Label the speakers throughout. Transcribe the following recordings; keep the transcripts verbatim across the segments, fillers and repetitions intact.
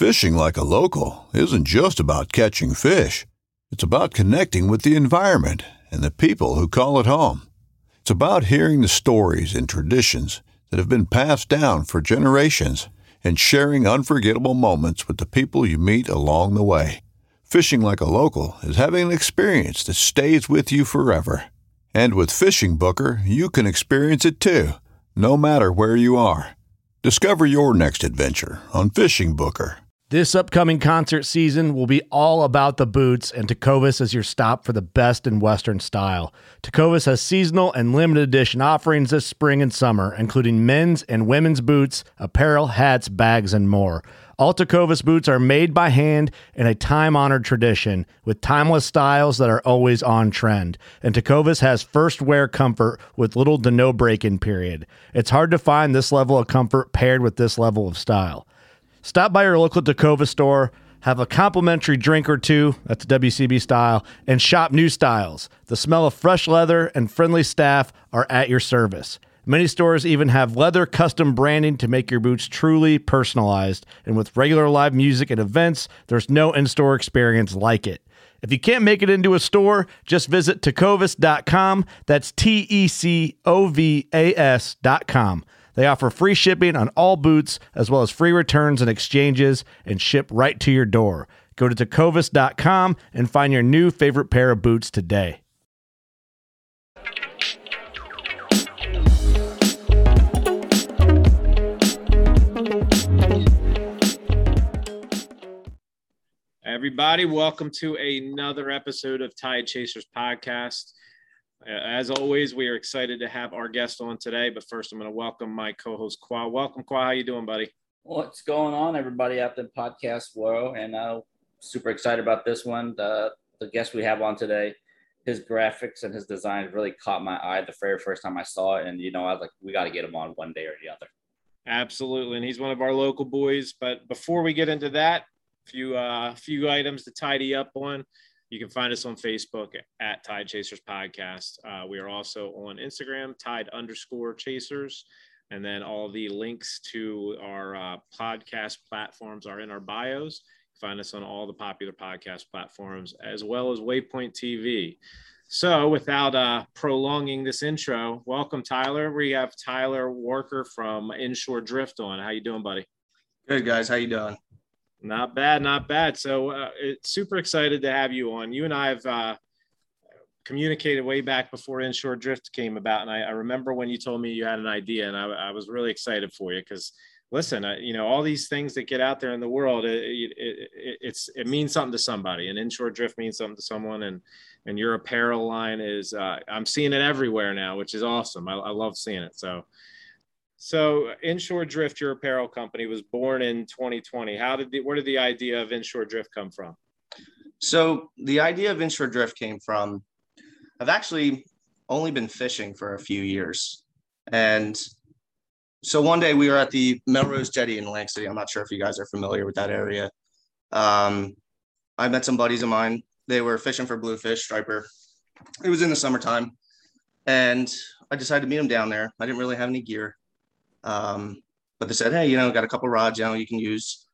Speaker 1: Fishing like a local isn't just about catching fish. It's about connecting with the environment and the people who call it home. It's about hearing the stories and traditions that have been passed down for generations and sharing unforgettable moments with the people you meet along the way. Fishing like a local is having an experience that stays with you forever. And with Fishing Booker, you can experience it too, no matter where you are. Discover your next adventure on Fishing Booker.
Speaker 2: This upcoming concert season will be all about the boots, and Tecovas is your stop for the best in Western style. Tecovas has seasonal and limited edition offerings this spring and summer, including men's and women's boots, apparel, hats, bags, and more. All Tecovas boots are made by hand in a time-honored tradition with timeless styles that are always on trend. And Tecovas has first wear comfort with little to no break-in period. It's hard to find this level of comfort paired with this level of style. Stop by your local Tecovas store, have a complimentary drink or two, that's W C B style, and shop new styles. The smell of fresh leather and friendly staff are at your service. Many stores even have leather custom branding to make your boots truly personalized. And with regular live music and events, there's no in-store experience like it. If you can't make it into a store, just visit tecovas dot com. That's T E C O V A S dot com. They offer free shipping on all boots, as well as free returns and exchanges, and ship right to your door. Go to tecovas dot com and find your new favorite pair of boots today.
Speaker 3: Everybody, welcome to another episode of Tide Chasers Podcast. As always, we are excited to have our guest on today, but first I'm going to welcome my co-host, Qua. Welcome, Qua. How you doing, buddy?
Speaker 4: What's going on, everybody out in the podcast world? And uh, super excited about this one. The, the guest we have on today, his graphics and his design really caught my eye the very first time I saw it. And, you know, I was like, we got to get him on one day or the other.
Speaker 3: Absolutely. And he's one of our local boys. But before we get into that, a few, uh, few items to tidy up on. You can find us on Facebook at Tide Chasers Podcast. Uh, we are also on Instagram, Tide underscore Chasers. And then all the links to our uh, podcast platforms are in our bios. Find us on all the popular podcast platforms, as well as Waypoint T V. So without uh, prolonging this intro, welcome, Tyler. We have Tyler Walker from Inshore Drift on. How you doing, buddy?
Speaker 5: Good, guys. How you doing?
Speaker 3: Not bad, not bad. So uh, it's super excited to have you on. You and I have uh, communicated way back before Inshore Drift came about. And I, I remember when you told me you had an idea, and I, I was really excited for you because, listen, I, you know, all these things that get out there in the world, it, it, it, it's, it means something to somebody. And Inshore Drift means something to someone. And, and your apparel line is, uh, I'm seeing it everywhere now, which is awesome. I, I love seeing it. So So Inshore Drift, your apparel company, was born in twenty twenty. How did the, where did the idea of Inshore Drift come from?
Speaker 5: So the idea of Inshore Drift came from, I've actually only been fishing for a few years. And so one day we were at the Melrose Jetty in Atlantic City. I'm not sure if you guys are familiar with that area. Um, I met some buddies of mine. They were fishing for bluefish, striper. It was in the summertime. And I decided to meet them down there. I didn't really have any gear. Um, but they said, hey, you know, got a couple rods, you know, you can use.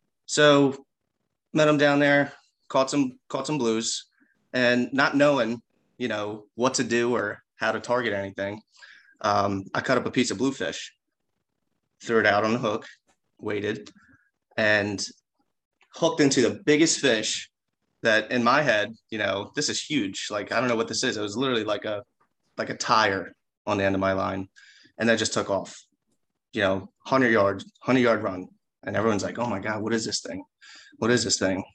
Speaker 5: So met them down there, caught some, caught some blues, and not knowing, you know, what to do or how to target anything. Um, I cut up a piece of bluefish, threw it out on the hook, waited, and hooked into the biggest fish that in my head, you know, this is huge. Like, I don't know what this is. It was literally like a, like a tire on the end of my line. And that just took off. You know, one hundred yard, one hundred yard run. And everyone's like, oh my God, what is this thing? What is this thing?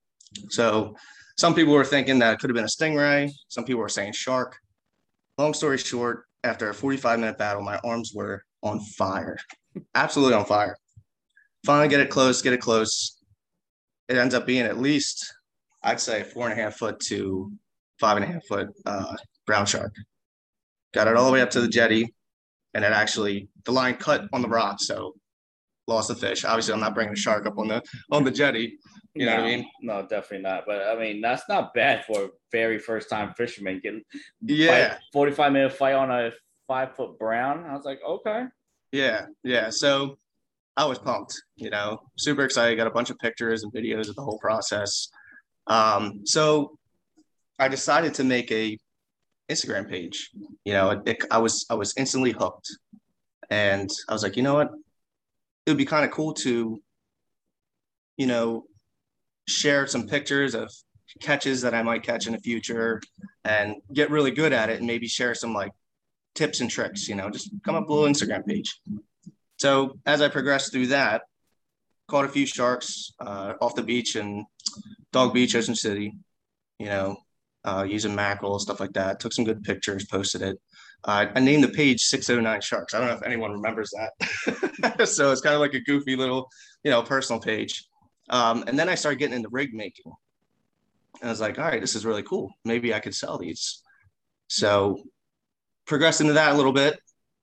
Speaker 5: So some people were thinking that it could have been a stingray. Some people were saying shark. Long story short, after a forty-five minute battle, my arms were on fire, absolutely on fire. Finally get it close, get it close. It ends up being at least, I'd say four and a half foot to five and a half foot uh, brown shark. Got it all the way up to the jetty. And it actually, the line cut on the rock, so lost the fish. Obviously, I'm not bringing a shark up on the on the jetty. You know
Speaker 4: no,
Speaker 5: what I mean?
Speaker 4: No, definitely not. But, I mean, that's not bad for a very first-time fisherman. Getting
Speaker 5: yeah.
Speaker 4: forty-five minute fight on a five-foot brown. I was like, okay.
Speaker 5: Yeah, yeah. So I was pumped, you know, super excited. Got a bunch of pictures and videos of the whole process. Um, so I decided to make a Instagram page. You know, it, I was I was instantly hooked, and I was like, you know what, it would be kind of cool to, you know, share some pictures of catches that I might catch in the future, and get really good at it, and maybe share some like tips and tricks. You know, just come up with a little Instagram page. So as I progressed through that, caught a few sharks uh, off the beach in Dog Beach, Ocean City. You know, uh, using mackerel, stuff like that. Took some good pictures, posted it. Uh, I named the page six oh nine Sharks. I don't know if anyone remembers that. So it's kind of like a goofy little, you know, personal page. Um, and then I started getting into rig making. And I was like, all right, this is really cool. Maybe I could sell these. So progressed into that a little bit.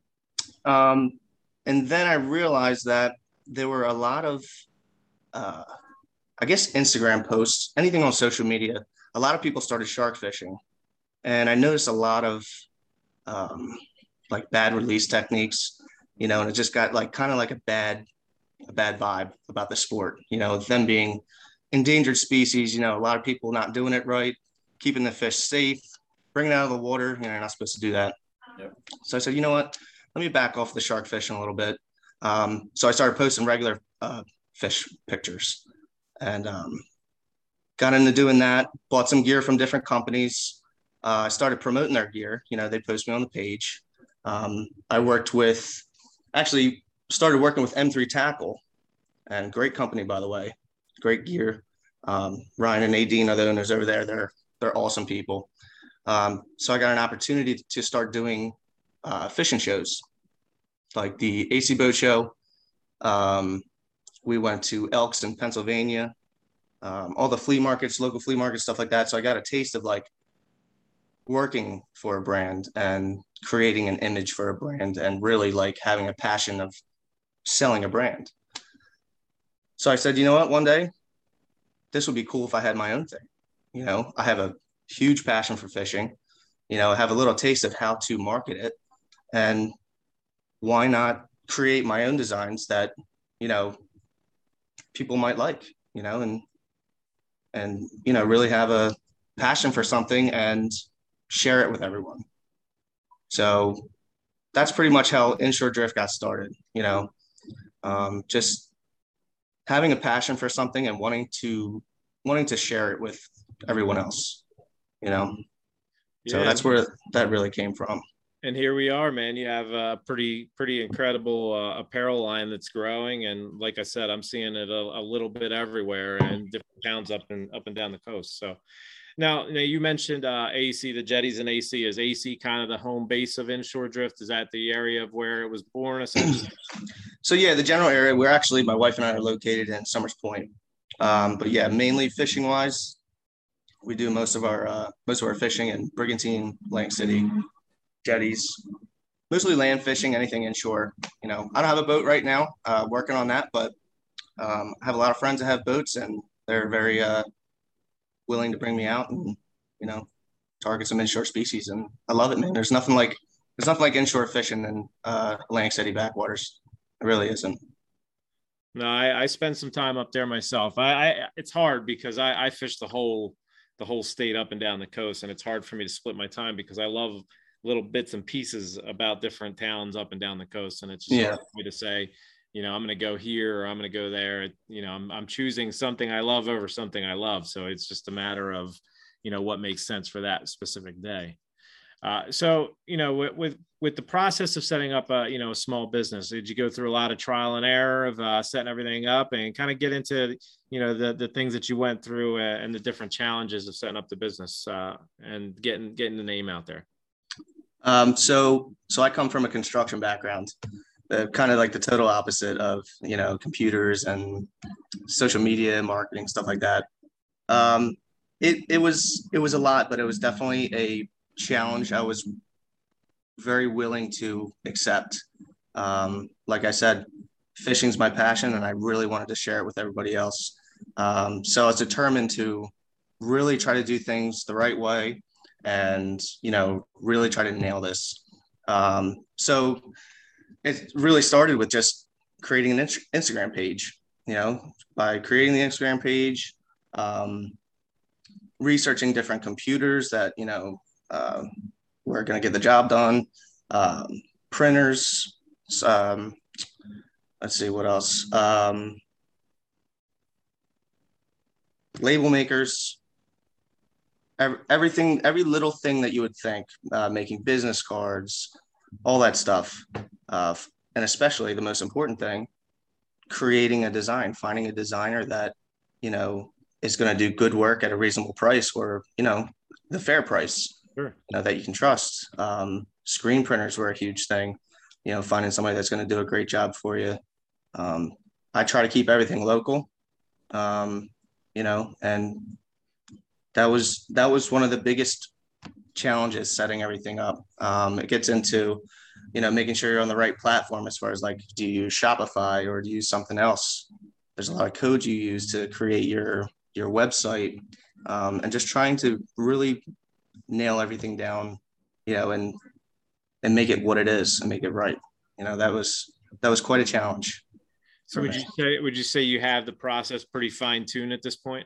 Speaker 5: Um, and then I realized that there were a lot of, uh, I guess, Instagram posts, anything on social media. A lot of people started shark fishing. And I noticed a lot of um, like bad release techniques, you know, and it just got like kind of like a bad, a bad vibe about the sport, you know, them being endangered species, you know, a lot of people not doing it right, keeping the fish safe, bringing it out of the water. You know, you're not supposed to do that. Yep. So I said, you know what, let me back off the shark fishing a little bit. Um, so I started posting regular uh, fish pictures, and um, got into doing that, bought some gear from different companies. Uh, I started promoting their gear. You know, they post me on the page. Um, I worked with, actually started working with M three Tackle, and great company, by the way, great gear. Um, Ryan and Nadine are the owners over there. They're, they're awesome people. Um, so I got an opportunity to start doing uh, fishing shows, like the A C Boat Show. Um, we went to Elks in Pennsylvania, um, all the flea markets, local flea markets, stuff like that. So I got a taste of like working for a brand and creating an image for a brand, and really like having a passion of selling a brand. So I said, you know what, one day this would be cool if I had my own thing. You know, I have a huge passion for fishing, you know, I have a little taste of how to market it, and why not create my own designs that, you know, people might like, you know, and, and, you know, really have a passion for something and share it with everyone. So that's pretty much how Inshore Drift got started, you know, um, just having a passion for something and wanting to, wanting to share it with everyone else, you know? Yeah. So that's where that really came from.
Speaker 3: And here we are, man. You have a pretty, pretty incredible uh, apparel line that's growing. And like I said, I'm seeing it a, a little bit everywhere and different towns up and up and down the coast. So now, now you mentioned uh, A C, the jetties and A C. Is A C kind of the home base of Inshore Drift? Is that the area of where it was born, essentially?
Speaker 5: So yeah, the general area, we're actually, my wife and I are located in Summers Point. Um, but yeah, mainly fishing wise, we do most of our, uh, most of our fishing in Brigantine, Atlantic City, jetties, mostly land fishing, anything inshore. You know, I don't have a boat right now, uh, working on that, but um, I have a lot of friends that have boats, and they're very uh, willing to bring me out and, you know, target some inshore species. And I love it, man. There's nothing like, there's nothing like inshore fishing in uh, Atlantic City backwaters. It really isn't.
Speaker 3: No, I, I spend some time up there myself. I, I it's hard because I, I fish the whole, the whole state up and down the coast, and it's hard for me to split my time because I love little bits and pieces about different towns up and down the coast. And it's just yeah. hard for me to say, you know, I'm going to go here or I'm going to go there. You know, I'm, I'm choosing something I love over something I love. So it's just a matter of, you know, what makes sense for that specific day. Uh, so, you know, with, with, with the process of setting up a, you know, a small business, did you go through a lot of trial and error of uh, setting everything up, and kind of get into, you know, the, the things that you went through uh, and the different challenges of setting up the business uh, and getting, getting the name out there?
Speaker 5: Um, so, so I come from a construction background, uh, kind of like the total opposite of, you know, computers and social media, marketing, stuff like that. Um, it, it was, it was a lot, but it was definitely a challenge I was very willing to accept. Um, like I said, fishing's my passion, and I really wanted to share it with everybody else. Um, so I was determined to really try to do things the right way, and, you know, really try to nail this. Um, so it really started with just creating an Instagram page, you know, by creating the Instagram page, um, researching different computers that, you know, uh, were going to get the job done, um, printers, um, let's see what else, um, label makers, everything, every little thing that you would think, uh, making business cards, all that stuff. Uh, and especially the most important thing, creating a design, finding a designer that, you know, is going to do good work at a reasonable price, or, you know, the fair price,
Speaker 3: Sure.
Speaker 5: you know, that you can trust. Um, screen printers were a huge thing, you know, finding somebody that's going to do a great job for you. Um, I try to keep everything local, um, you know, and that was, that was one of the biggest challenges, setting everything up. Um, it gets into, you know, making sure you're on the right platform, as far as like, do you use Shopify or do you use something else? There's a lot of code you use to create your, your website, um, and just trying to really nail everything down, you know, and, and make it what it is and make it right. You know, that was, that was quite a challenge.
Speaker 3: So would you say, would you say you have the process pretty fine tuned at this point?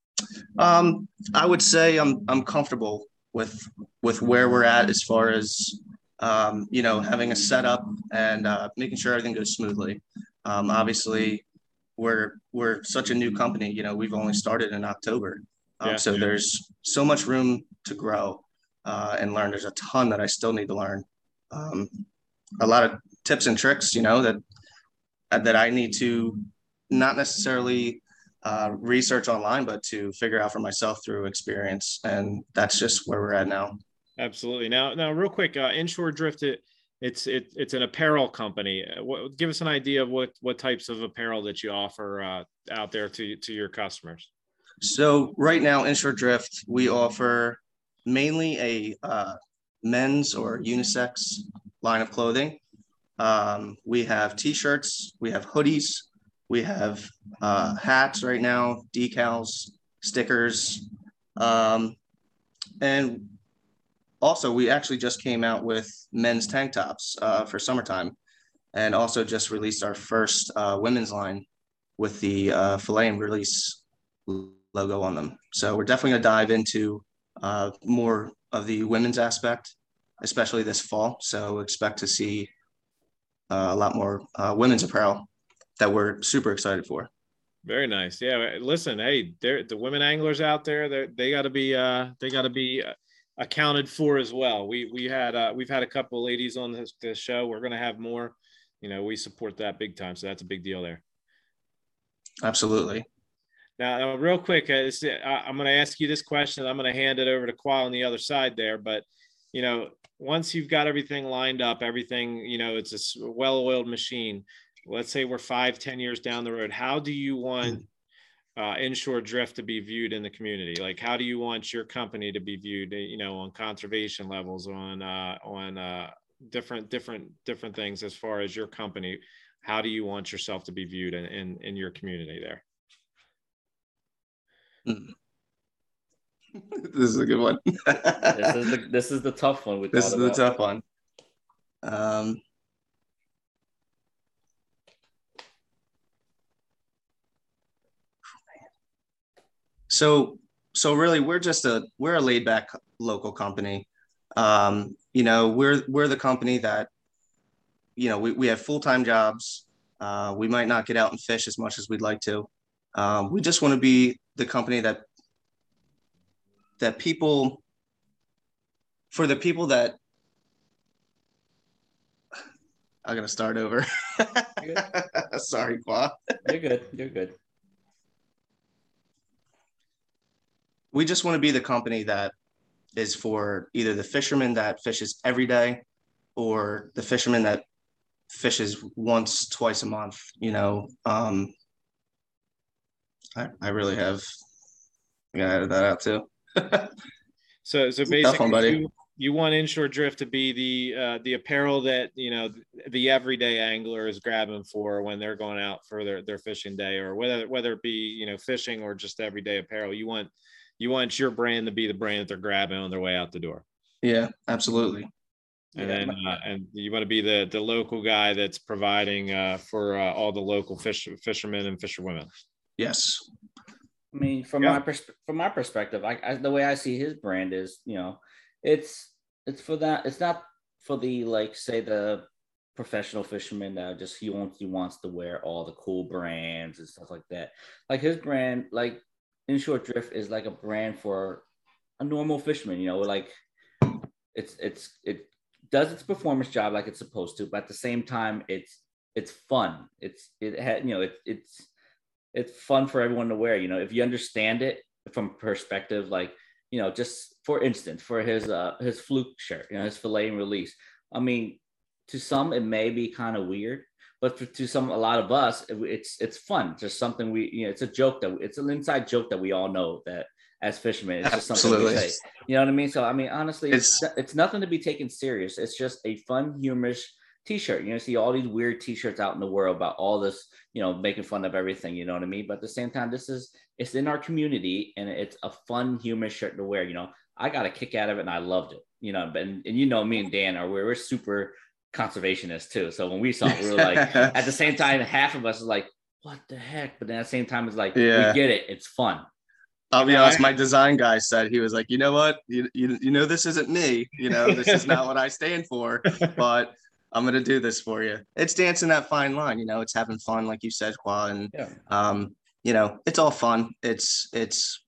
Speaker 5: Um, I would say I'm, I'm comfortable with, with where we're at, as far as, um, you know, having a setup and, uh, making sure everything goes smoothly. Um, obviously we're, we're such a new company, you know, we've only started in October. Um,
Speaker 3: Yeah.
Speaker 5: So there's so much room to grow, uh, and learn. There's a ton that I still need to learn. Um, a lot of tips and tricks, you know, that, that I need to not necessarily, uh, research online, but to figure out for myself through experience. And that's just where we're at now.
Speaker 3: Absolutely. Now, now, real quick, uh, Inshore Drift, it, it's it, it's an apparel company. Uh, what, give us an idea of what what types of apparel that you offer uh, out there to to your customers.
Speaker 5: So right now, Inshore Drift, we offer mainly a, uh, men's or unisex line of clothing. Um, we have t-shirts, we have hoodies, we have, uh, hats right now, decals, stickers, um, and also we actually just came out with men's tank tops, uh, for summertime, and also just released our first, uh, women's line with the, uh, Filet and Release logo on them. So we're definitely gonna dive into, uh, more of the women's aspect, especially this fall. So expect to see, uh, a lot more, uh, women's apparel that we're super excited for.
Speaker 3: Very nice. Yeah. Listen, hey, there the women anglers out there. They they got to be uh they got to be uh, accounted for as well. We we had uh, we've had a couple of ladies on this, this show. We're gonna have more. You know, we support that big time. So that's a big deal there.
Speaker 5: Absolutely.
Speaker 3: Now, now real quick, uh, this, uh, I'm going to ask you this question. I'm going to hand it over to Qual on the other side there. But, you know, once you've got everything lined up, everything, you know, it's a well-oiled machine. Let's say we're five, ten years down the road. How do you want uh, Inshore Drift to be viewed in the community? Like, how do you want your company to be viewed, you know, on conservation levels, on, uh, on uh, different, different, different things as far as your company? How do you want yourself to be viewed in, in, in your community there?
Speaker 5: This is a good one.
Speaker 4: This is the this is the tough one. We
Speaker 5: this is
Speaker 4: about.
Speaker 5: the tough one. Um, so so really, we're just a we're a laid back local company. Um, you know, we're we're the company that, you know, we, we have full-time jobs. Uh, we might not get out and fish as much as we'd like to. Um, we just want to be the company that that people, for the people that, I'm gonna start over. Sorry, Qua.
Speaker 4: You're good. You're good.
Speaker 5: We just want to be the company that is for either the fisherman that fishes every day, or the fisherman that fishes once, twice a month. You know, um, I, I really have, I gotta edit that out too.
Speaker 3: So, so basically, one, you, you want Inshore Drift to be the uh, the apparel that, you know, the everyday angler is grabbing for when they're going out for their, their fishing day, or whether whether it be, you know, fishing or just everyday apparel. You want you want your brand to be the brand that they're grabbing on their way out the door.
Speaker 5: Yeah, absolutely.
Speaker 3: And
Speaker 4: Yeah,
Speaker 3: then,
Speaker 4: my-
Speaker 3: uh, and you want to be the the local guy that's providing uh, for uh, all the local fish fishermen and fisherwomen.
Speaker 5: Yes.
Speaker 4: I mean, from
Speaker 3: Yeah.
Speaker 4: my pers- from my perspective, I, I the way I see his brand is, you know, it's it's for that. It's not for the, like, say, the professional fisherman that just he wants he wants to wear all the cool brands and stuff like that. Like his brand, like Inshore Drift, is like a brand for a normal fisherman. You know, like it's it's it does its performance job like it's supposed to, but at the same time, it's it's fun. It's it had you know it, it's it's fun for everyone to wear. You know, if you understand it from perspective, like, you know, just for instance, for his uh his fluke shirt, you know, his fillet and release. I mean, to some it may be kind of weird, but for, to some, a lot of us, it, it's it's fun. Just something we, you know, it's a joke that it's an inside joke that we all know that as fishermen, it's just something we
Speaker 5: Absolutely.
Speaker 4: say. You know what I mean? So I mean, honestly, it's
Speaker 5: It's
Speaker 4: it's nothing to be taken serious. It's just a fun, humorous t-shirt. You know, see all these weird t-shirts out in the world about all this, you know, making fun of everything. You know what I mean? But at the same time, this is it's in our community, and it's a fun, humorous shirt to wear. You know, I got a kick out of it, and I loved it. You know, and and you know, me and Dan are we're, we're super conservationists too. So when we saw it, we were like, at the same time, half of us is like, what the heck? But then at the same time, it's like,
Speaker 5: Yeah.
Speaker 4: we get it. It's fun.
Speaker 5: I'll be
Speaker 3: You know,
Speaker 5: honest,
Speaker 3: I-
Speaker 5: my design guy said, he was like, you know what? You, you, you know, this isn't me. You know, this is not what I stand for, but I'm going to do this for you. It's dancing that fine line. You know, it's having fun, like you said, Qua. And,
Speaker 4: Yeah.
Speaker 5: um, you know, it's all fun. It's, it's,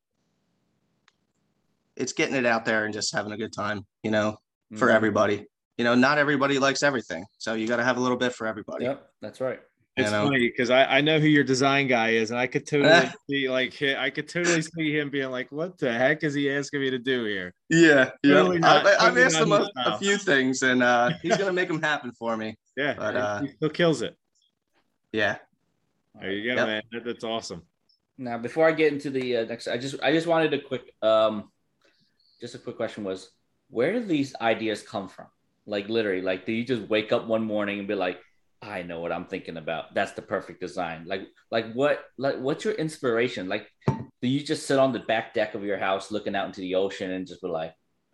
Speaker 5: it's getting it out there and just having a good time, you know, for
Speaker 4: Mhm.
Speaker 5: everybody. You know, not everybody likes everything. So you got to have a little bit for everybody.
Speaker 4: Yep, that's right.
Speaker 3: It's
Speaker 5: You know?
Speaker 3: funny because I, I know who your design guy is, and I could totally see like hi- I could totally see him being like, "What the heck is he asking me to do here?"
Speaker 5: Yeah. Yeah.
Speaker 3: Totally not-
Speaker 5: I, I've
Speaker 3: totally
Speaker 5: asked
Speaker 3: not
Speaker 5: him
Speaker 3: his
Speaker 5: a, a
Speaker 3: style.
Speaker 5: few things, and uh, he's going to make them happen for me.
Speaker 3: Yeah,
Speaker 5: But,
Speaker 3: he-
Speaker 5: uh,
Speaker 3: he still kills it.
Speaker 5: Yeah.
Speaker 3: There you go,
Speaker 5: Yep.
Speaker 3: man. That, that's awesome.
Speaker 4: Now, before I get into the uh, next, I just I just wanted a quick um, just a quick question was, where do these ideas come from? Like literally, like do you just wake up one morning and be like, I know what I'm thinking about. That's the perfect design. Like like what like what's your inspiration? Like, do you just sit on the back deck of your house looking out into the ocean and just be like,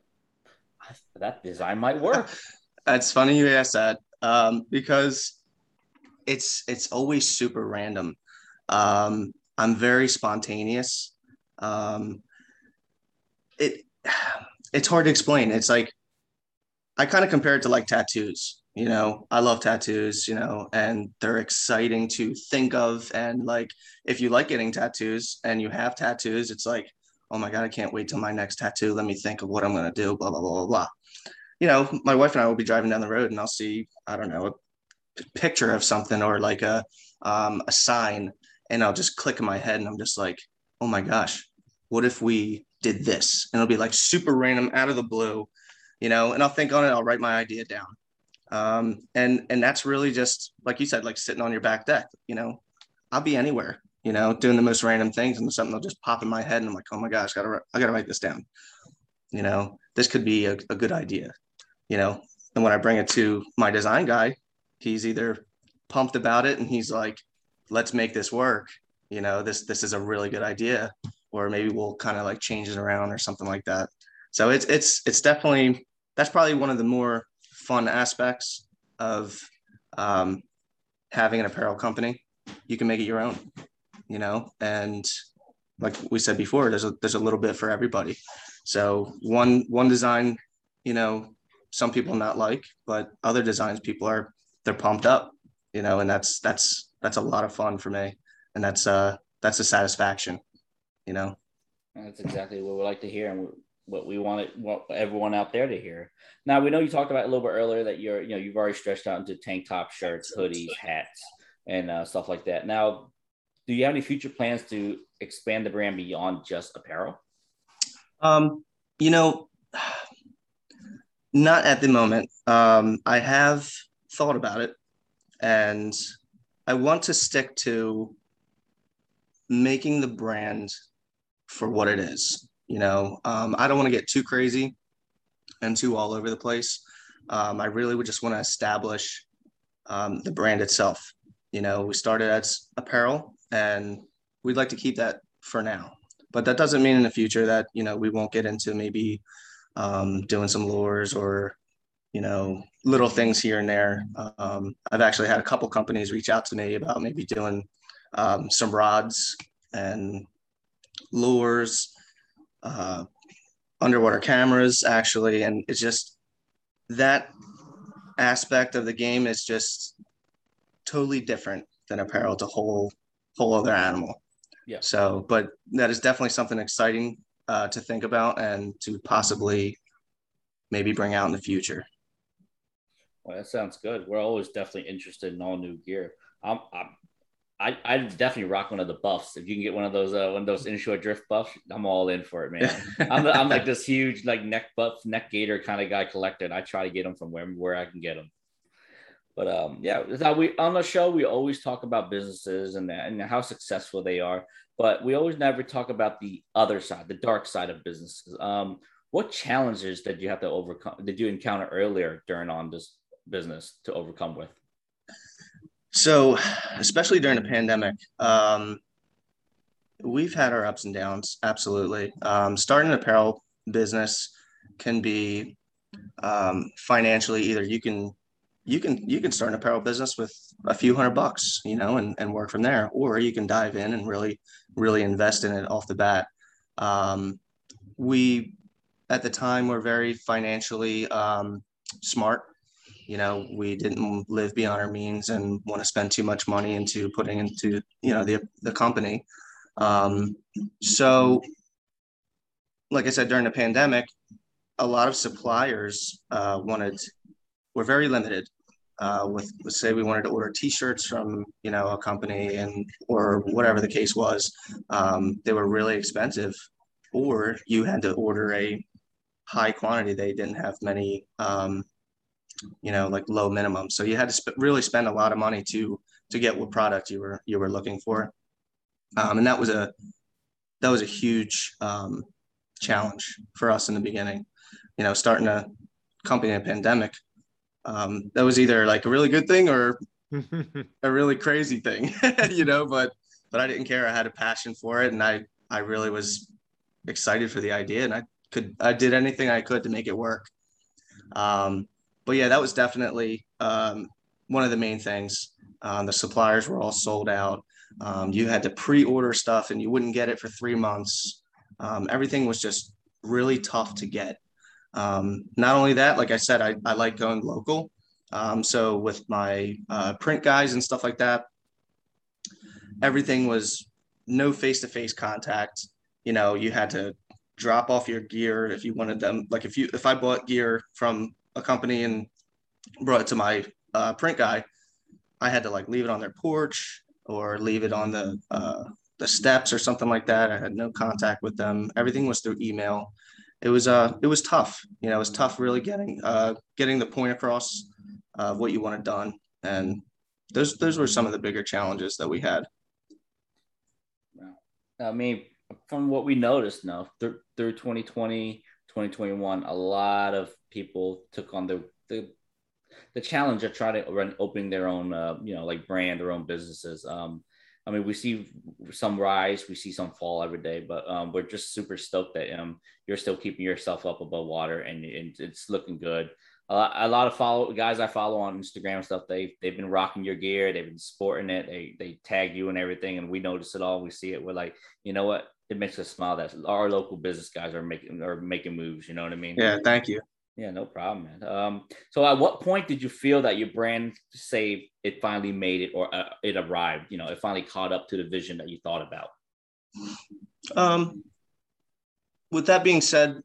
Speaker 4: that design might work?
Speaker 5: That's funny you asked that, um, because it's it's always super random. Um, I'm very spontaneous. Um, it it's hard to explain. It's like I kind of compare it to like tattoos. You know, I love tattoos. You know, and they're exciting to think of. And like, if you like getting tattoos and you have tattoos, it's like, oh my god, I can't wait till my next tattoo. Let me think of what I'm gonna do. Blah blah blah blah blah. You know, my wife and I will be driving down the road and I'll see, I don't know, a p- picture of something or like a um, a sign, and I'll just click in my head and I'm just like, oh my gosh, what if we did this? And it'll be like super random out of the blue, you know, and I'll think on it, I'll write my idea down. Um, and and that's really just like you said, like sitting on your back deck, you know, I'll be anywhere, you know, doing the most random things and something will just pop in my head and I'm like, oh my gosh, gotta I gotta write this down. You know, this could be a, a good idea. You know, and when I bring it to my design guy, he's either pumped about it and he's like, let's make this work. You know, this this is a really good idea, or maybe we'll kind of like change it around or something like that. So it's it's it's definitely that's probably one of the more fun aspects of um, having an apparel company. You can make it your own, you know, and like we said before, there's a there's a little bit for everybody. So one one design, you know, some people not like, but other designs people are they're pumped up, you know, and that's that's that's a lot of fun for me, and that's uh that's a satisfaction, you know.
Speaker 4: And that's exactly what we like to hear, and what we want it, what everyone out there to hear. Now, we know you talked about a little bit earlier that you're, you know, you've already stretched out into tank top, shirts, hoodies, hats, and uh, stuff like that. Now, do you have any future plans to expand the brand beyond just apparel?
Speaker 5: Um, you know, not at the moment. Um, I have thought about it, and I want to stick to making the brand for what it is. You know, um, I don't want to get too crazy and too all over the place. Um, I really would just want to establish um, the brand itself. You know, we started as apparel, and we'd like to keep that for now. But that doesn't mean in the future that, you know, we won't get into maybe um, doing some lures or you know, little things here and there. Um, I've actually had a couple companies reach out to me about maybe doing um, some rods and lures, uh, underwater cameras, actually. And it's just that aspect of the game is just totally different than apparel. It's a whole, whole other animal.
Speaker 4: Yeah.
Speaker 5: So, but that is definitely something exciting uh, to think about and to possibly maybe bring out in the future.
Speaker 4: Well, that sounds good. We're always definitely interested in all new gear. I'm, I'm I I definitely rock one of the buffs. If you can get one of those uh, one of those inshore drift buffs, I'm all in for it, man. I'm I'm like this huge like neck buff, neck gator kind of guy collector. I try to get them from where where I can get them. But um, yeah, how we on the show we always talk about businesses and that and how successful they are, but we always never talk about the other side, the dark side of businesses. Um, what challenges did you have to overcome? Did you encounter earlier during on this business to overcome with?
Speaker 5: So, especially during the pandemic, um, we've had our ups and downs. Absolutely. Um, starting an apparel business can be um, financially either you can you can you can start an apparel business with a few hundred bucks, you know, and, and work from there, or you can dive in and really really invest in it off the bat. Um, we at the time were very financially um, smart. You know, we didn't live beyond our means and want to spend too much money into putting into, you know, the the company. Um, so, like I said, during the pandemic, a lot of suppliers uh, wanted were very limited. Uh, with let's say we wanted to order T-shirts from, you know, a company and or whatever the case was, um, they were really expensive, or you had to order a high quantity. They didn't have many. Um, you know, like low minimum. So you had to sp- really spend a lot of money to to get what product you were you were looking for, um, and that was a that was a huge um, challenge for us in the beginning. You know, starting a company in a pandemic, um, that was either like a really good thing or a really crazy thing, you know. But but I didn't care. I had a passion for it, and I I really was excited for the idea, and I could I did anything I could to make it work. Um, but yeah, that was definitely um, one of the main things. Um, the suppliers were all sold out. Um, you had to pre-order stuff and you wouldn't get it for three months. Um, everything was just really tough to get. Um, not only that, like I said, I, I like going local. Um, so with my uh, print guys and stuff like that, everything was no face-to-face contact. You know, you had to drop off your gear if you wanted them. Like if you if I bought gear from a company and brought it to my uh, print guy, I had to like leave it on their porch or leave it on the uh, the steps or something like that. I had no contact with them. Everything was through email. It was uh it was tough. You know, it was tough really getting uh getting the point across of what you wanted done. And those those were some of the bigger challenges that we had.
Speaker 4: I mean, from what we noticed now through, through twenty twenty, twenty twenty-one, a lot of people took on the, the, the challenge of trying to run, opening their own, uh, you know, like brand, their own businesses. Um, I mean, we see some rise, we see some fall every day, but um, we're just super stoked that um, you're still keeping yourself up above water and, and it's looking good. Uh, a lot of follow guys I follow on Instagram and stuff. They they've been rocking your gear. They've been sporting it. They they tag you and everything, and we notice it all. We see it. We're like, you know what? It makes us smile that our local business guys are making are making moves. You know what I mean?
Speaker 5: Yeah. Thank you.
Speaker 4: Yeah, no problem, man. Um, so at what point did you feel that your brand, say, it finally made it or uh, it arrived? You know, it finally caught up to the vision that you thought about.
Speaker 5: Um, with that being said,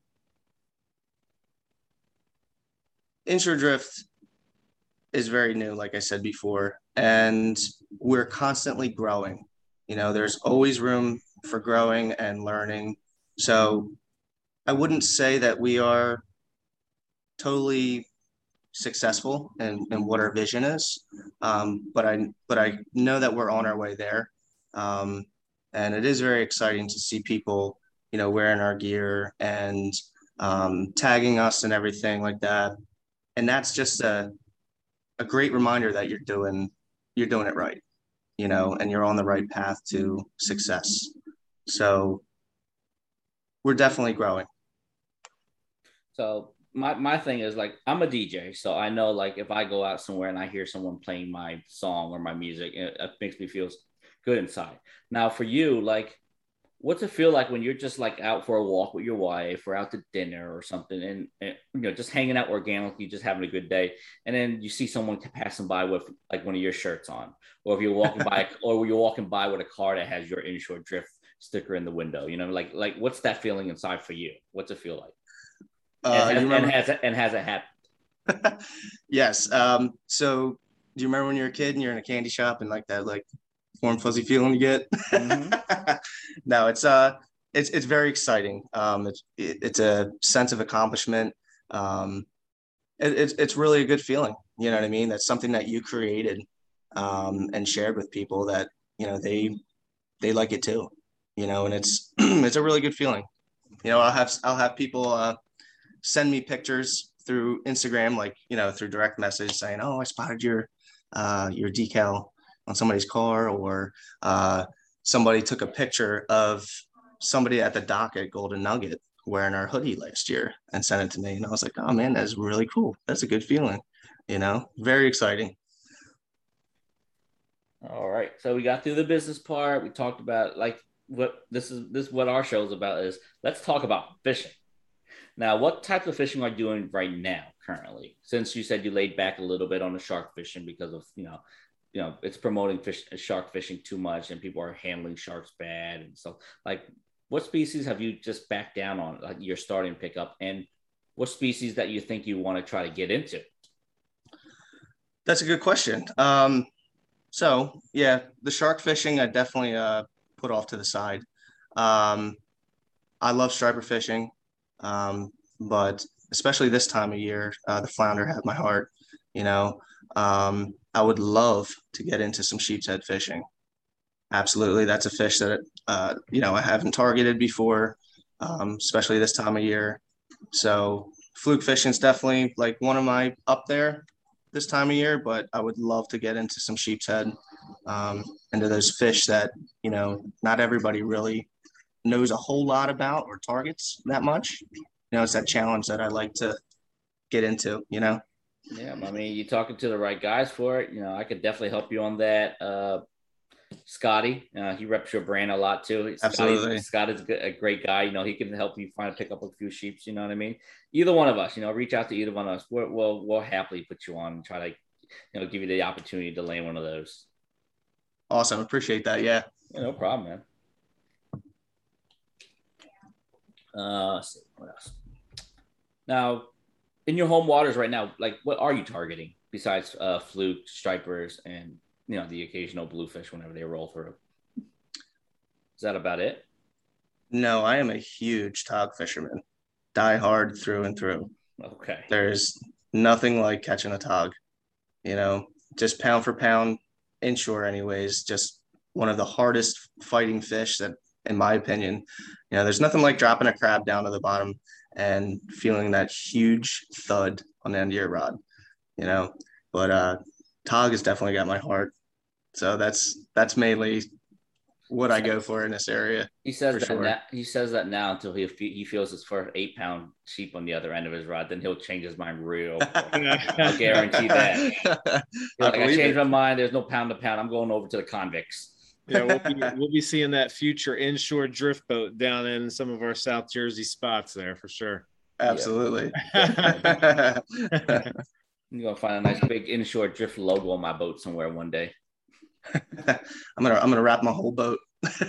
Speaker 5: Inshore Drift is very new, like I said before, and we're constantly growing. You know, there's always room for growing and learning. So I wouldn't say that we are totally successful in, in what our vision is, um, but I but I know that we're on our way there, um, and it is very exciting to see people, you know, wearing our gear and um, tagging us and everything like that. And that's just a a great reminder that you're doing you're doing it right, you know, and you're on the right path to success. So we're definitely growing.
Speaker 4: So my, my thing is like, I'm a D J. So I know like if I go out somewhere and I hear someone playing my song or my music, it, it makes me feel good inside. Now for you, like, what's it feel like when you're just like out for a walk with your wife or out to dinner or something, and, and you know, just hanging out organically, just having a good day, and then you see someone passing by with like one of your shirts on, or if you're walking by, or you're walking by with a car that has your Inshore Drift sticker in the window, you know, like like what's that feeling inside for you? What's it feel like?
Speaker 5: Uh,
Speaker 4: and, has,
Speaker 5: you remember-
Speaker 4: and has it and has it happened?
Speaker 5: Yes. Um, so do you remember when you're a kid and you're in a candy shop and like that like warm fuzzy feeling you get? Mm-hmm. No, it's uh it's it's very exciting. Um, it's it, it's a sense of accomplishment. Um, it, it's it's really a good feeling. You know what I mean? That's something that you created, um, and shared with people that you know they they like it too. You know, and it's it's a really good feeling. You know, I'll have I'll have people uh, send me pictures through Instagram, like you know, through direct message, saying, "Oh, I spotted your uh, your decal on somebody's car," or uh, somebody took a picture of somebody at the dock at Golden Nugget wearing our hoodie last year and sent it to me. And I was like, oh man, that's really cool. That's a good feeling, you know, very exciting.
Speaker 4: All right. So we got through the business part. We talked about like what this is, this is what our show is about is let's talk about fishing. Now, what type of fishing are you doing right now currently? Since you said you laid back a little bit on the shark fishing because of, you know, you know, it's promoting fish shark fishing too much and people are handling sharks bad and stuff. Like, what species have you just backed down on, like you're starting to pick up, and what species that you think you want to try to get into?
Speaker 5: That's a good question. Um, so yeah, the shark fishing I definitely uh, put off to the side. Um, I love striper fishing, um, but especially this time of year, uh, the flounder have my heart. You know, um, I would love to get into some sheep's head fishing. Absolutely, that's a fish that uh, you know I haven't targeted before, um, especially this time of year. So fluke fishing is definitely like one of my up there this time of year. But I would love to get into some sheep's head, um, into those fish that you know not everybody really knows a whole lot about or targets that much. You know, it's that challenge that I like to get into. You know.
Speaker 4: Yeah, I mean, you're talking to the right guys for it. You know, I could definitely help you on that. Uh, Scotty, uh, he reps your brand a lot too.
Speaker 5: Absolutely.
Speaker 4: Scott is a great guy. You know, he can help you find pick up a few sheep. You know what I mean? Either one of us, you know, reach out to either one of us. We're, we'll we'll happily put you on and try to, you know, give you the opportunity to land one of those.
Speaker 5: Awesome, appreciate that. Yeah.
Speaker 4: Yeah, no problem, man. Uh, let's see what else. Now, in your home waters right now, like what are you targeting besides uh, fluke, stripers, and you know the occasional bluefish whenever they roll through? Is that about it?
Speaker 5: No, I am a huge tog fisherman, die hard through and through.
Speaker 4: Okay.
Speaker 5: There's nothing like catching a tog, you know, just pound for pound, inshore anyways, just one of the hardest fighting fish that, in my opinion, you know, there's nothing like dropping a crab down to the bottom and feeling that huge thud on the end of your rod, you know, but uh, tog has definitely got my heart. So that's, that's mainly what I go for in this area.
Speaker 4: He says that
Speaker 5: sure.
Speaker 4: now, he says that now until he he feels his first eight pound sheep on the other end of his rod, then he'll change his mind real quick. I'll guarantee that. Like, I changed it. my mind. There's no pound to pound. I'm going over to the convicts.
Speaker 3: Yeah, we'll be, we'll be seeing that future inshore drift boat down in some of our South Jersey spots there for sure.
Speaker 5: Absolutely.
Speaker 4: Yeah. You're gonna find a nice big inshore drift logo on my boat somewhere one day.
Speaker 5: I'm gonna I'm gonna wrap my whole boat.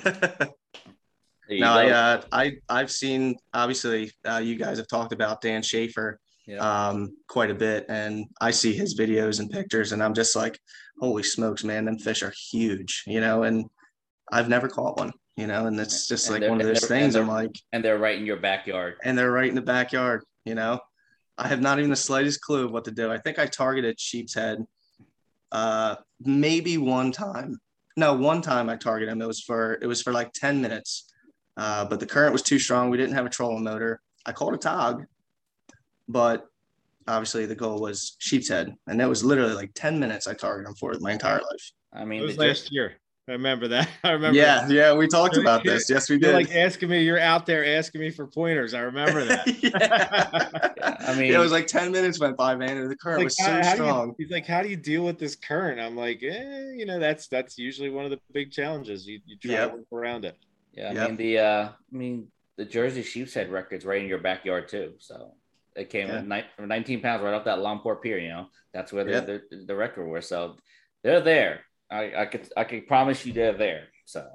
Speaker 5: No, I uh, I I've seen obviously uh, you guys have talked about Dan Schaefer yeah. um, quite a bit, and I see his videos and pictures, and I'm just like, holy smokes, man, them fish are huge, you know. And I've never caught one, you know, and it's just and like one of those things. I'm like,
Speaker 4: and they're right in your backyard,
Speaker 5: and they're right in the backyard, you know. I have not even the slightest clue of what to do. I think I targeted sheep's head. Uh, maybe one time. No, one time I targeted him. It was for it was for like ten minutes. Uh, but the current was too strong. We didn't have a trolling motor. I called a tog, but obviously the goal was sheep's head. And that was literally like ten minutes I targeted him for my entire life.
Speaker 4: I mean,
Speaker 3: it was last year. I remember that. I remember.
Speaker 5: Yeah,
Speaker 3: that.
Speaker 5: yeah, we talked about this. Yes, we
Speaker 3: You're
Speaker 5: did.
Speaker 3: like asking me. You're out there asking me for pointers. I remember that.
Speaker 5: yeah.
Speaker 4: Yeah, I mean,
Speaker 5: yeah, it was like ten minutes went by, man, and the current
Speaker 3: like,
Speaker 5: was
Speaker 3: how,
Speaker 5: so
Speaker 3: how do you,
Speaker 5: strong.
Speaker 3: he's like, how do you deal with this current? I'm like, eh, you know, that's that's usually one of the big challenges. You, you try
Speaker 5: Yep.
Speaker 3: to work around it.
Speaker 4: yeah, I
Speaker 5: Yep.
Speaker 4: mean the uh, I mean the Jersey Sheepshead record's right in your backyard too. So it came
Speaker 5: Yeah.
Speaker 4: at ni- nineteen pounds right off that Lomport Pier. You know, that's where the
Speaker 5: Yep.
Speaker 4: the, the record was. So they're there. I, I could I could promise you they're there. So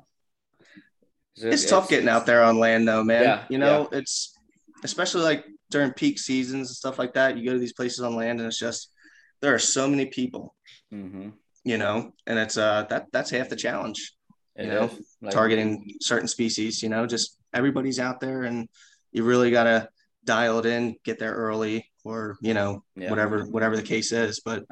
Speaker 5: It's, it's tough getting out there on land, though, man.
Speaker 4: Yeah,
Speaker 5: you know, yeah. It's especially like during peak seasons and stuff like that. You go to these places on land, and it's just there are so many people.
Speaker 4: Mm-hmm.
Speaker 5: You know, and it's uh that that's half the challenge.
Speaker 4: It
Speaker 5: you know,
Speaker 4: like,
Speaker 5: targeting certain species. You know, just everybody's out there, and you really gotta dial it in, get there early, or you know, yeah. whatever whatever the case is. But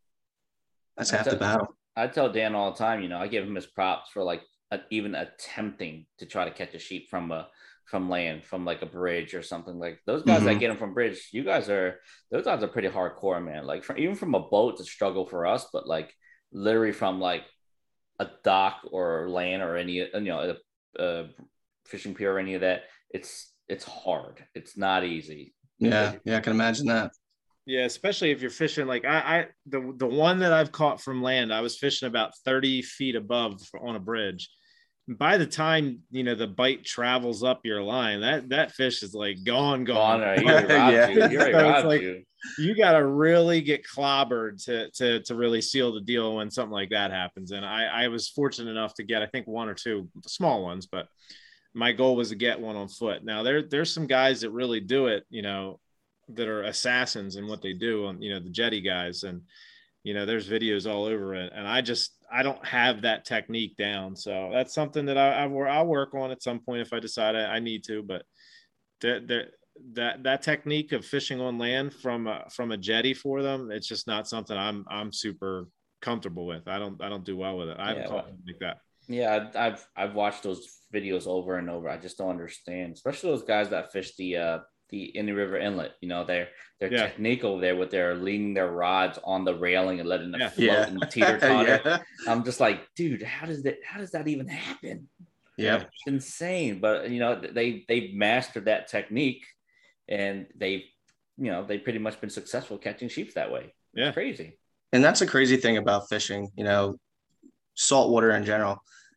Speaker 5: that's
Speaker 4: I
Speaker 5: half
Speaker 4: tell,
Speaker 5: the battle.
Speaker 4: I tell Dan all the time. You know, I give him his props for like a, even attempting to try to catch a sheep from a from land, from like a bridge or something. Like those guys mm-hmm. that get them from bridge, you guys are those guys are pretty hardcore, man. Like from, even from a boat, it's a struggle for us, but like literally from like a dock or land or any you know a, a fishing pier or any of that, it's it's hard. It's not easy.
Speaker 5: Yeah, yeah, I can imagine that.
Speaker 3: Yeah, especially if you're fishing like I, I the the one that I've caught from land, I was fishing about thirty feet above on a bridge. By the time you know the bite travels up your line, that that fish is like gone, gone.
Speaker 4: gone he robbed yeah. you. He so robbed
Speaker 3: like,
Speaker 4: you.
Speaker 3: You got to really get clobbered to to to really seal the deal when something like that happens. And I I was fortunate enough to get I think one or two small ones, but my goal was to get one on foot. Now there there's some guys that really do it, you know, that are assassins in what they do on you know the jetty guys, and you know there's videos all over it, and I just I don't have that technique down. So that's something that I, I I'll work on at some point if I decide I, I need to. But that that that that technique of fishing on land from a, from a jetty for them, it's just not something I'm I'm super comfortable with. I don't I don't do well with it. I haven't
Speaker 4: yeah,
Speaker 3: caught
Speaker 4: well,
Speaker 3: like that.
Speaker 4: Yeah, I've I've watched those videos over and over. I just don't understand, especially those guys that fish the uh, the Indian River Inlet. You know, their their yeah. technique over there with their leaning their rods on the railing and letting them yeah. float yeah. and teeter totter. yeah. I'm just like, dude, how does that how does that even happen?
Speaker 5: Yeah,
Speaker 4: it's insane. But you know, they they've mastered that technique, and they've you know they've pretty much been successful catching sheep that way. It's
Speaker 3: yeah,
Speaker 4: crazy.
Speaker 5: And that's a crazy thing about fishing. You know, saltwater in general.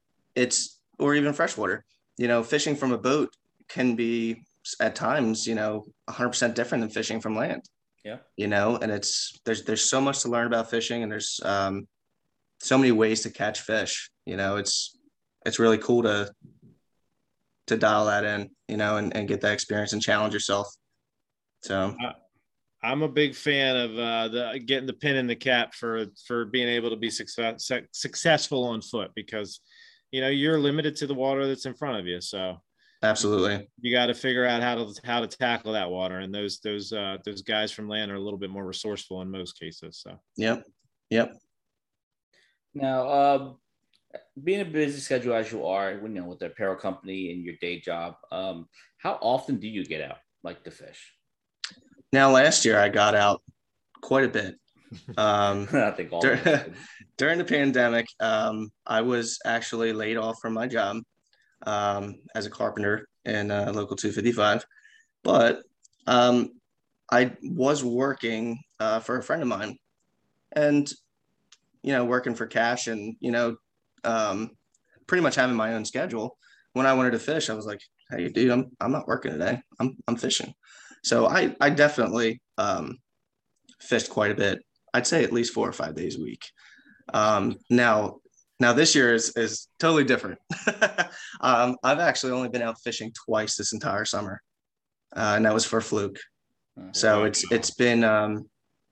Speaker 5: It's or even freshwater. You know, fishing from a boat can be at times, you know, one hundred percent different than fishing from land.
Speaker 4: Yeah.
Speaker 5: You know, and it's there's there's so much to learn about fishing, and there's um, so many ways to catch fish. You know, it's it's really cool to to dial that in, you know, and, and get that experience and challenge yourself. So
Speaker 3: uh, I'm a big fan of uh, the getting the pin in the cap for for being able to be success, successful on foot, because you know you're limited to the water that's in front of you. So
Speaker 5: absolutely,
Speaker 3: you got to figure out how to how to tackle that water, and those those uh, those guys from land are a little bit more resourceful in most cases. So
Speaker 5: yep, yep.
Speaker 4: Now, uh, being a busy schedule as you are, you know, with the apparel company and your day job, um, how often do you get out like to fish?
Speaker 5: Now, last year I got out quite a bit. Um,
Speaker 4: I think all
Speaker 5: during, during the pandemic, um, I was actually laid off from my job um, as a carpenter in uh, local two fifty-five, but um, I was working uh, for a friend of mine, and you know, working for cash, and you know, um, pretty much having my own schedule. When I wanted to fish, I was like, "Hey, dude, I'm I'm not working today. I'm I'm fishing." So I I definitely um, fished quite a bit. I'd say at least four or five days a week. Um, now, now this year is is totally different. um, I've actually only been out fishing twice this entire summer, uh, and that was for fluke. So it's it's been um,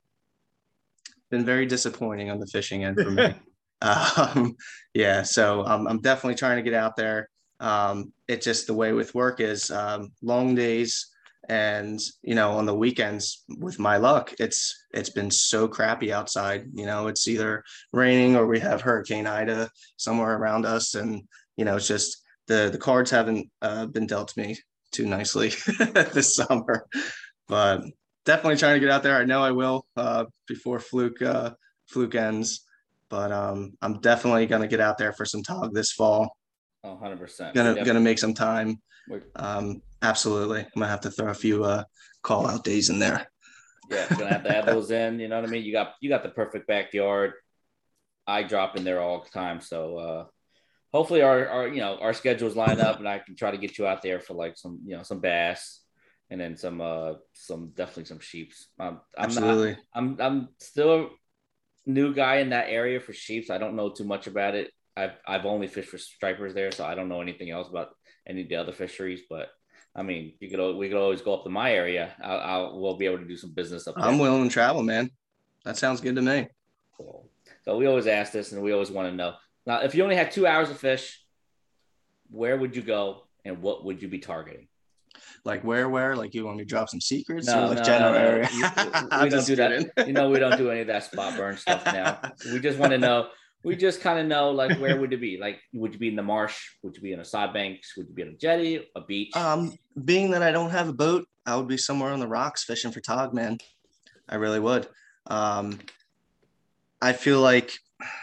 Speaker 5: been very disappointing on the fishing end for me. um, yeah, so I'm I'm definitely trying to get out there. Um, it's just the way with work is um, long days. And, you know, on the weekends with my luck, it's, it's been so crappy outside, you know, it's either raining or we have Hurricane Ida somewhere around us. And, you know, it's just the, the cards haven't uh, been dealt to me too nicely this summer, but definitely trying to get out there. I know I will uh, before fluke, uh, fluke ends, but um, I'm definitely gonna get out there for some tog this fall.
Speaker 4: Oh, one hundred percent.
Speaker 5: Gonna gonna make some time.
Speaker 4: We're,
Speaker 5: Um, absolutely, I'm gonna have to throw a few uh, call out days in there.
Speaker 4: yeah, gonna have to add those in. You know what I mean? You got you got the perfect backyard. I drop in there all the time, so uh, hopefully our, our you know our schedules line up, and I can try to get you out there for like some you know some bass, and then some uh some definitely some sheeps. Um, I'm
Speaker 5: Absolutely.
Speaker 4: Not, I'm I'm still a new guy in that area for sheeps. I don't know too much about it. I've I've only fished for stripers there, so I don't know anything else about any of the other fisheries. But I mean, you could we could always go up to my area. I'll, I'll we'll be able to do some business up there.
Speaker 5: I'm willing to travel, man. That sounds good to me.
Speaker 4: Cool. So we always ask this, and we always want to know. Now, if you only had two hours to fish, where would you go, and what would you be targeting?
Speaker 5: Like where, where? Like you want me to drop some secrets?
Speaker 4: No,
Speaker 5: or like
Speaker 4: no,
Speaker 5: general
Speaker 4: no, no.
Speaker 5: area?
Speaker 4: You, we don't do
Speaker 5: kidding.
Speaker 4: that. You know, we don't do any of that spot burn stuff now. We just want to know. We just kind of know, like, where would it be? Like, would you be in the marsh? Would you be in a side banks? Would you be on a jetty, a beach?
Speaker 5: Um, being that I don't have a boat, I would be somewhere on the rocks fishing for tog, man. I really would. Um, I feel like,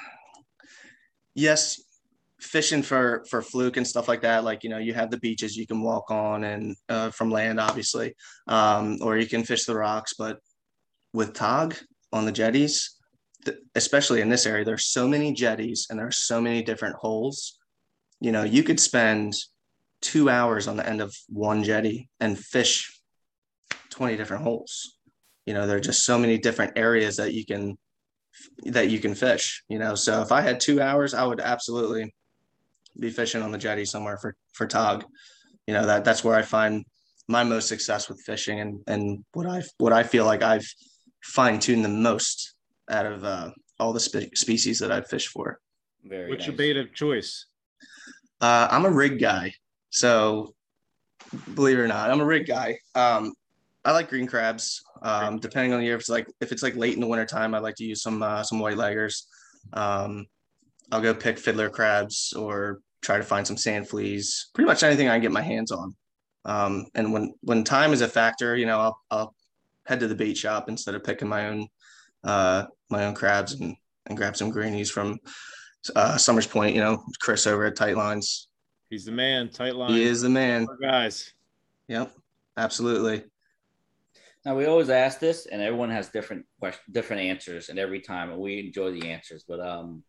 Speaker 5: yes, fishing for for fluke and stuff like that. Like, you know, you have the beaches you can walk on and uh, from land, obviously, um, or you can fish the rocks. But with tog on the jetties, th- especially in this area, there's so many jetties and there's so many different holes. You know, you could spend two hours on the end of one jetty and fish twenty different holes. You know, there are just so many different areas that you can that you can fish, you know. So if I had two hours, I would absolutely be fishing on the jetty somewhere for for tog. You know, that that's where I find my most success with fishing, and and what I what I feel like I've fine-tuned the most out of uh, all the spe- species that I've fished for.
Speaker 4: Very
Speaker 3: What's
Speaker 4: nice.
Speaker 3: your bait of choice?
Speaker 5: Uh, I'm a rig guy, so believe it or not, I'm a rig guy. Um, I like green crabs. Um, depending on the year, if it's like if it's like late in the wintertime, I like to use some uh, some white leggers. Um, I'll go pick fiddler crabs or try to find some sand fleas. Pretty much anything I can get my hands on. Um, and when when time is a factor, you know, I'll I'll head to the bait shop instead of picking my own uh, my own crabs and and grab some greenies from uh, Summers Point. You know, Chris over at Tight Lines.
Speaker 3: He's the man. Tight line.
Speaker 5: He is the man.
Speaker 3: Our guys.
Speaker 5: Yep, absolutely.
Speaker 4: Now we always ask this, and everyone has different questions, different answers, and every time, and we enjoy the answers. But um,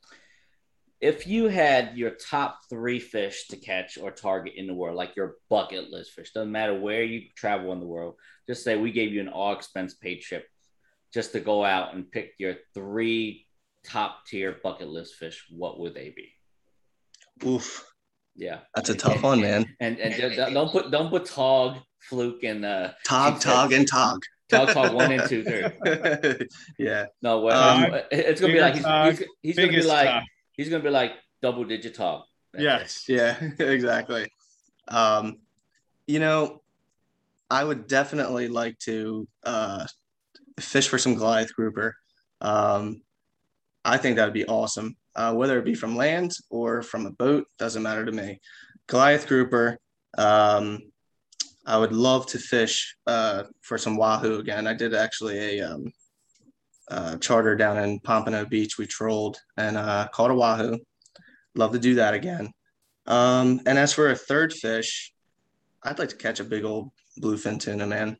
Speaker 4: if you had your top three fish to catch or target in the world, like your bucket list fish, doesn't matter where you travel in the world, just say we gave you an all expense paid trip just to go out and pick your three top tier bucket list fish, what would they be?
Speaker 5: Oof.
Speaker 4: Yeah,
Speaker 5: that's a tough one, man.
Speaker 4: And and, and don't put don't put tog, fluke, and uh,
Speaker 5: tog, tog, and tog.
Speaker 4: Tog, tog, one and two, three.
Speaker 5: Yeah.
Speaker 4: No, well, um, it's gonna be like he's,
Speaker 3: tog,
Speaker 4: he's, he's gonna be like
Speaker 3: tog.
Speaker 4: he's gonna be like double digit tog.
Speaker 3: Yes.
Speaker 5: Yeah. Exactly. Um, you know, I would definitely like to uh, fish for some Goliath grouper. Um, I think that would be awesome. Uh, whether it be from land or from a boat, doesn't matter to me. Goliath grouper. Um, I would love to fish uh, for some wahoo again. I did actually a um, uh, charter down in Pompano Beach. We trolled and uh, caught a wahoo. Love to do that again. Um, and as for a third fish, I'd like to catch a big old bluefin tuna, man.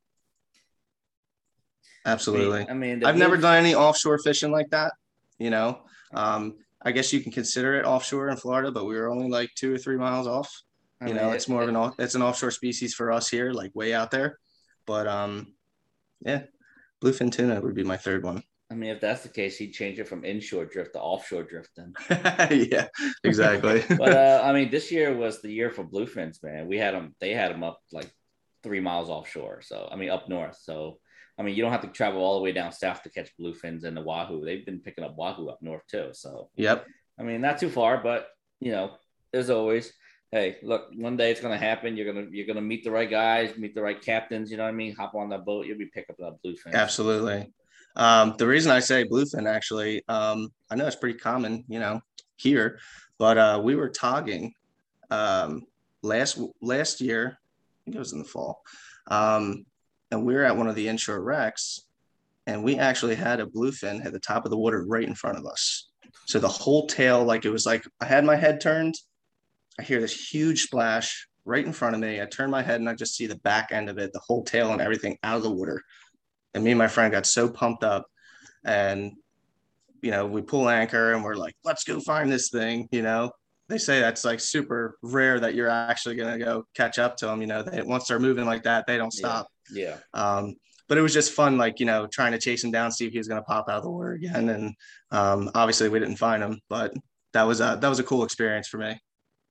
Speaker 5: Absolutely.
Speaker 4: I mean,
Speaker 5: I've never done any offshore fishing like that, you know. Um, I guess you can consider it offshore in Florida, but we were only like two or three miles off. You I mean, know, it's more it, of an it's an offshore species for us here, like way out there. But um, yeah, bluefin tuna would be my third one.
Speaker 4: I mean, if that's the case, he'd change it from inshore drift to offshore drift then.
Speaker 5: Yeah, exactly.
Speaker 4: But uh, I mean, this year was the year for bluefins, man. We had them; they had them up like three miles offshore. So I mean, up north. So I mean, you don't have to travel all the way down south to catch bluefins and the wahoo. They've been picking up wahoo up north too. So
Speaker 5: yep.
Speaker 4: I mean, not too far, but you know, as always, hey, look, one day it's gonna happen. You're gonna you're gonna meet the right guys, meet the right captains. You know what I mean? Hop on that boat, you'll be picking up that bluefin.
Speaker 5: Absolutely. Um, the reason I say bluefin, actually, um, I know it's pretty common, you know, here, but uh, we were togging um, last last year. I think it was in the fall. Um, and we were at one of the inshore wrecks, and we actually had a bluefin at the top of the water right in front of us. So the whole tail, like it was like I had my head turned. I hear this huge splash right in front of me. I turn my head and I just see the back end of it, the whole tail and everything out of the water. And me and my friend got so pumped up. And, you know, we pull anchor and we're like, let's go find this thing. You know, they say that's like super rare that you're actually going to go catch up to them. You know, they, once they're moving like that, they don't stop.
Speaker 4: Yeah. yeah.
Speaker 5: Um, but it was just fun, like, you know, trying to chase him down, see if he was going to pop out of the water again. And um, obviously we didn't find him, but that was a, that was a cool experience for me.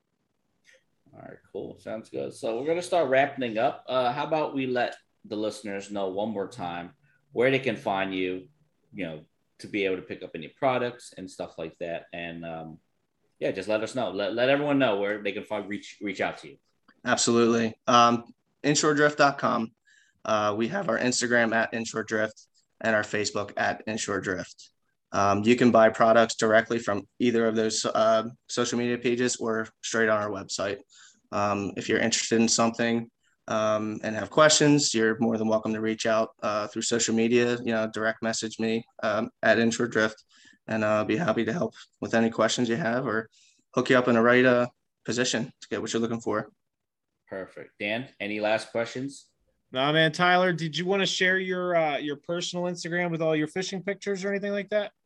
Speaker 4: All right, cool. Sounds good. So we're going to start wrapping up. Uh, how about we let the listeners know one more time where they can find you, you know, to be able to pick up any products and stuff like that. And um, yeah, just let us know. Let, let everyone know where they can find, reach, reach out to you.
Speaker 5: Absolutely. Um, inshore drift dot com. Uh, we have our Instagram at Inshore Drift and our Facebook at Inshore Drift. Um, you can buy products directly from either of those uh, social media pages or straight on our website. Um, if you're interested in something um, and have questions, you're more than welcome to reach out uh, through social media, you know, direct message me um, at Inshore Drift, and I'll be happy to help with any questions you have or hook you up in the right uh, position to get what you're looking for.
Speaker 4: Perfect. Dan, any last questions?
Speaker 3: No, man. Tyler, did you want to share your uh, your personal Instagram with all your fishing pictures or anything like that?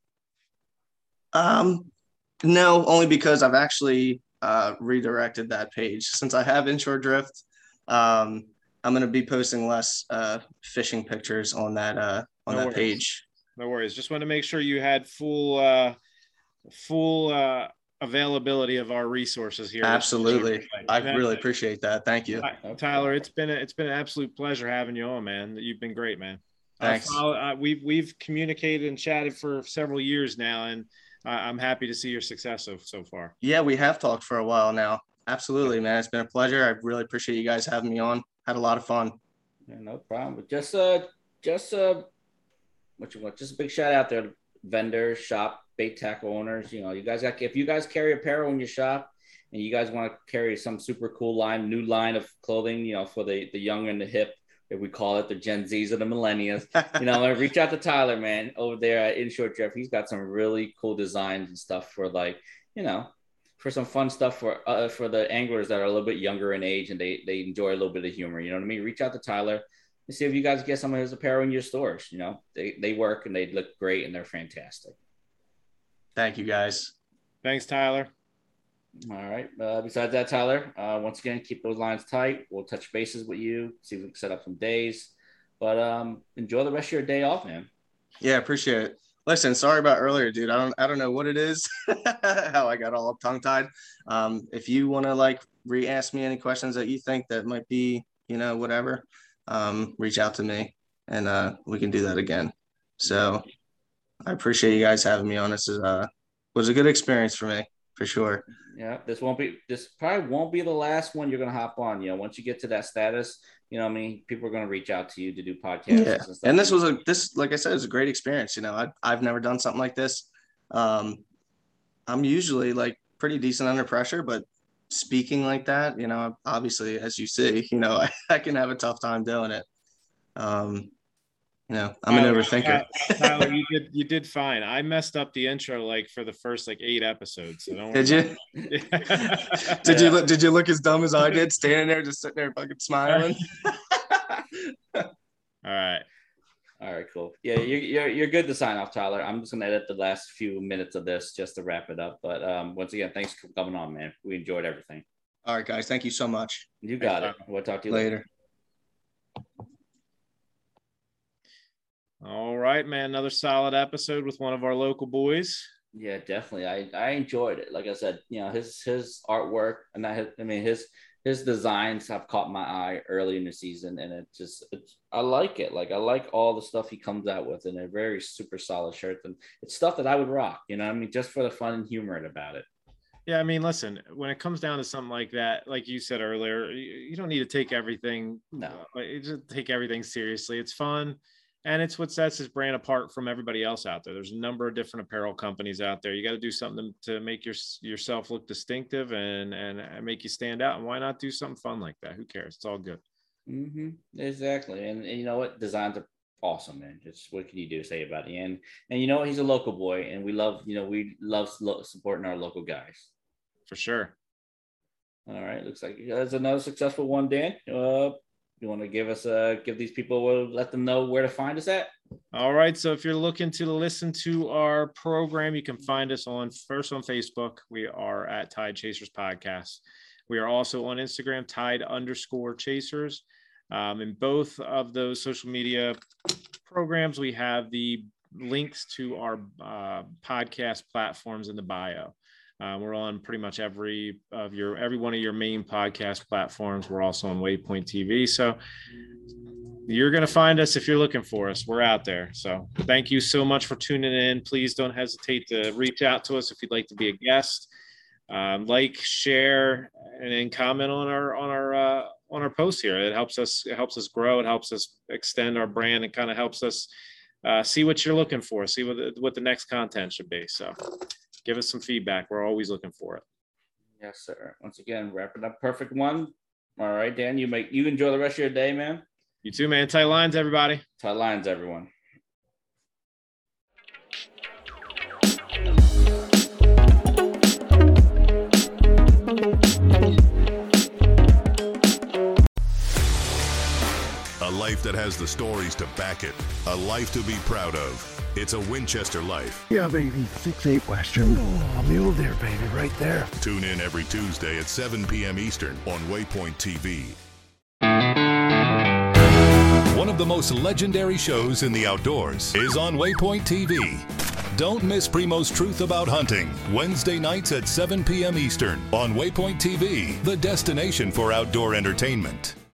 Speaker 5: Um, no, only because I've actually uh, redirected that page. Since I have Inshore Drift, um, I'm going to be posting less uh, fishing pictures on that uh, on
Speaker 3: No
Speaker 5: that
Speaker 3: worries.
Speaker 5: page.
Speaker 3: No worries. Just want to make sure you had full uh, full uh, availability of our resources here.
Speaker 5: Absolutely. I
Speaker 3: Man,
Speaker 5: really appreciate that. Thank you.
Speaker 3: Tyler, it's been a, it's been an absolute pleasure having you on, man. You've been great, man.
Speaker 5: Thanks.
Speaker 3: Follow, uh, we've we've communicated and chatted for several years now, and uh, I'm happy to see your success so so far.
Speaker 5: Yeah, we have talked for a while now. Absolutely, man. It's been a pleasure. I really appreciate you guys having me on. Had a lot of fun.
Speaker 4: Yeah, no problem. But just uh, just uh, what you want? Just a big shout out there, vendors, shop, bait tackle owners. You know, you guys got if you guys carry apparel in your shop, and you guys want to carry some super cool line, new line of clothing, you know, for the the young and the hip, if we call it the Gen Zs or the millennials, you know, reach out to Tyler, man, over there at Inshore Drift. He's got some really cool designs and stuff for like, you know, for some fun stuff for uh, for the anglers that are a little bit younger in age and they they enjoy a little bit of humor. You know what I mean? Reach out to Tyler and see if you guys get some of his apparel in your stores. You know, they they work and they look great and they're fantastic.
Speaker 5: Thank you, guys.
Speaker 3: Thanks, Tyler.
Speaker 4: All right. Uh, besides that, Tyler, uh, once again, keep those lines tight. We'll touch bases with you, see if we can set up some days. But um, enjoy the rest of your day off, man.
Speaker 5: Yeah, appreciate it. Listen, sorry about earlier, dude. I don't I don't know what it is, how I got all tongue-tied. Um, if you want to like re-ask me any questions that you think that might be, you know, whatever, um, reach out to me and uh, we can do that again. So I appreciate you guys having me on. This is uh was a good experience for me, for sure.
Speaker 4: Yeah, this won't be this probably won't be the last one you're gonna hop on. You know, once you get to that status, you know what I mean, people are gonna reach out to you to do podcasts.
Speaker 5: Yeah.
Speaker 4: And, stuff.
Speaker 5: And this was a this like I said, it was a great experience. You know, I I've never done something like this. Um I'm usually like pretty decent under pressure, but speaking like that, you know, obviously as you see, you know, I, I can have a tough time doing it. Um You know, I'm an
Speaker 3: Tyler,
Speaker 5: overthinker.
Speaker 3: Tyler, you did you did fine. I messed up the intro like for the first like eight episodes. So don't
Speaker 5: Did you? did you look? Did you look as dumb as I did, standing there just sitting there fucking smiling?
Speaker 3: All right.
Speaker 4: All right, cool. Yeah, you're, you're you're good to sign off, Tyler. I'm just gonna edit the last few minutes of this just to wrap it up. But um, once again, thanks for coming on, man. We enjoyed everything.
Speaker 5: All right, guys. Thank you so much.
Speaker 4: You got
Speaker 3: Thanks,
Speaker 4: it. We'll talk to you
Speaker 5: Later.
Speaker 4: later.
Speaker 3: All right, man. Another solid episode with one of our local boys.
Speaker 4: Yeah, definitely. I, I enjoyed it. Like I said, you know, his his artwork and I I mean his his designs have caught my eye early in the season, and it just it's, I like it. Like I like all the stuff he comes out with, and they're very super solid shirts, and it's stuff that I would rock. You know what I mean? Just for the fun and humor about it.
Speaker 3: Yeah, I mean, listen, when it comes down to something like that, like you said earlier, you, you don't need to take everything.
Speaker 4: No,
Speaker 3: uh, just take everything seriously. It's fun. And it's what sets his brand apart from everybody else out there. There's a number of different apparel companies out there. You got to do something to make your, yourself look distinctive and, and make you stand out. And why not do something fun like that? Who cares? It's all good.
Speaker 4: Mm-hmm. Exactly. And, and you know what? Designs are awesome, man. Just what can you do say about it? And and you know, he's a local boy, and we love, you know, we love supporting our local guys.
Speaker 3: For sure.
Speaker 4: All right, looks like that's another successful one, Dan. Uh, you want to give us, uh, give these people, let them know where to find us at?
Speaker 3: All right. So if you're looking to listen to our program, you can find us on first on Facebook. We are at Tide Chasers Podcast. We are also on Instagram, Tide underscore Chasers. Um, in both of those social media programs, we have the links to our uh, podcast platforms in the bio. Uh, we're on pretty much every of your every one of your main podcast platforms. We're also on Waypoint T V. So you're going to find us if you're looking for us. We're out there. So thank you so much for tuning in. Please don't hesitate to reach out to us if you'd like to be a guest. Um, like, share, and then comment on our on our uh, on our posts here. It helps us. It helps us grow. It helps us extend our brand. It kind of helps us uh, see what you're looking for. See what the, what the next content should be. So give us some feedback. We're always looking for it.
Speaker 4: Yes, sir. Once again, wrapping up perfect one. All right, Dan, you make you enjoy the rest of your day, man.
Speaker 3: You too, man. Tight lines, everybody.
Speaker 4: Tight lines, everyone.
Speaker 6: A life that has the stories to back it. A life to be proud of. It's a Winchester life.
Speaker 7: Yeah, baby. six eight Western. Oh, mule deer, baby, right there.
Speaker 6: Tune in every Tuesday at seven p.m. Eastern on Waypoint T V. One of the most legendary shows in the outdoors is on Waypoint T V. Don't miss Primo's Truth About Hunting, Wednesday nights at seven p.m. Eastern on Waypoint T V, the destination for outdoor entertainment.